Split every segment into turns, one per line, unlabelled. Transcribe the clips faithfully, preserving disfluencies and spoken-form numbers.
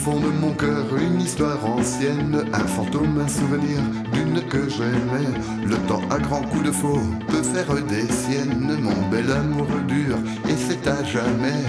fond de mon cœur une histoire ancienne, un fantôme, un souvenir d'une que j'aimais. Le temps à grands coups de faux peut faire des siennes. Mon bel amour dur et c'est à jamais.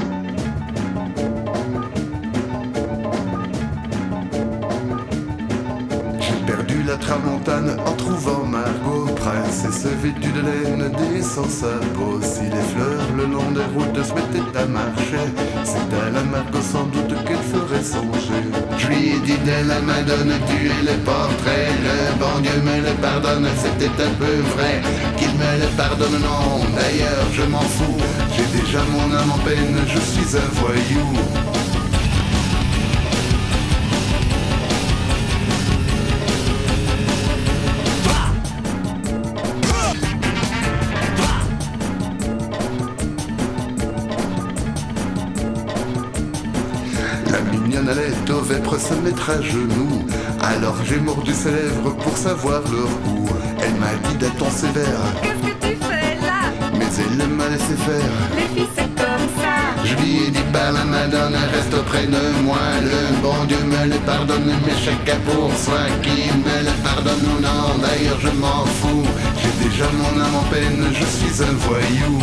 J'ai perdu la tramontane en trouvant Margot, princesse vêtue de laine, des sans sabots. Si les fleurs le long des routes se mettaient à marcher, c'est à la Margot sans doute qu'elle ferait songer. Je lui ai dit de la Madone, tu es le portrait, le bon Dieu me le pardonne, c'était un peu vrai. Qu'il me le pardonne, non, d'ailleurs je m'en fous. J'ai déjà mon âme en peine, je suis un voyou. La mignonne allait aux vêpres se mettre à genoux. Alors j'ai mordu ses lèvres pour savoir leur goût. Elle m'a dit d'un ton sévère:
qu'est-ce que tu fais là?
Mais elle m'a laissé faire.
Les filles c'est comme ça.
Je lui ai dit par la Madone, reste auprès de moi. Le bon Dieu me le pardonne, mais chacun pour soi. Qui me le pardonne ou non, d'ailleurs je m'en fous. J'ai déjà mon âme en peine, je suis un voyou.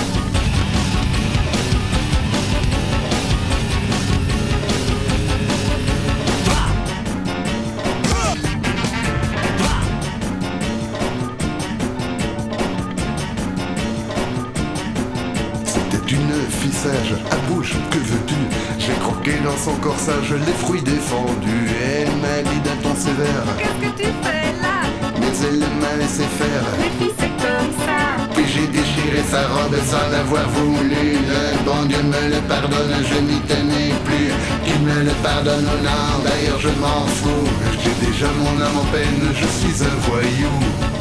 Une fille sage, à bouche, que veux-tu? J'ai croqué dans son corsage les fruits défendus. Elle m'a dit d'un ton sévère:
qu'est-ce que tu fais là?
Mais elle m'a laissé faire.
Les filles c'est comme ça.
Puis j'ai déchiré sa robe sans l'avoir voulu. Le bon Dieu me le pardonne, je n'y tenais plus. Qu'il me le pardonne ou non, d'ailleurs je m'en fous. J'ai déjà mon âme en peine, je suis un voyou.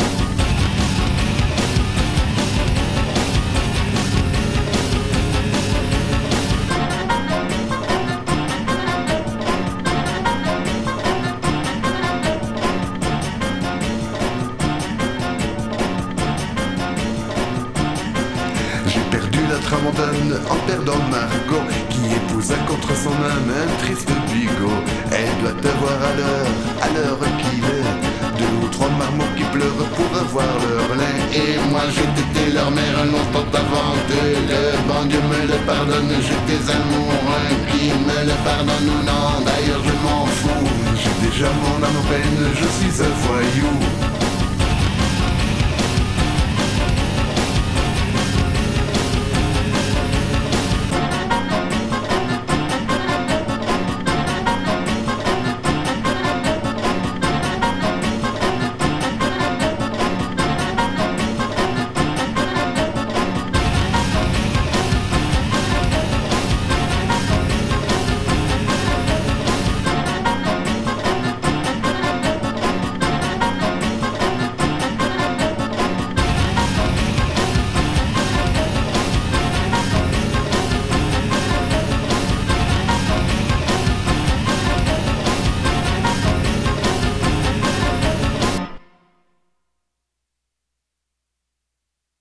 J'ai perdu la tramontane en perdant Margot, qui épousa contre son âme un triste bigot. Elle doit avoir à l'heure, à l'heure qu'il est, deux ou trois marmots qui pleurent pour avoir leur lait. Et moi j'ai été leur mère longtemps avant eux. Le bon Dieu me le pardonne, j'étais amoureux. Qui me le pardonne ou non, d'ailleurs je m'en fous. J'ai déjà mon âme en peine, je suis un voyou.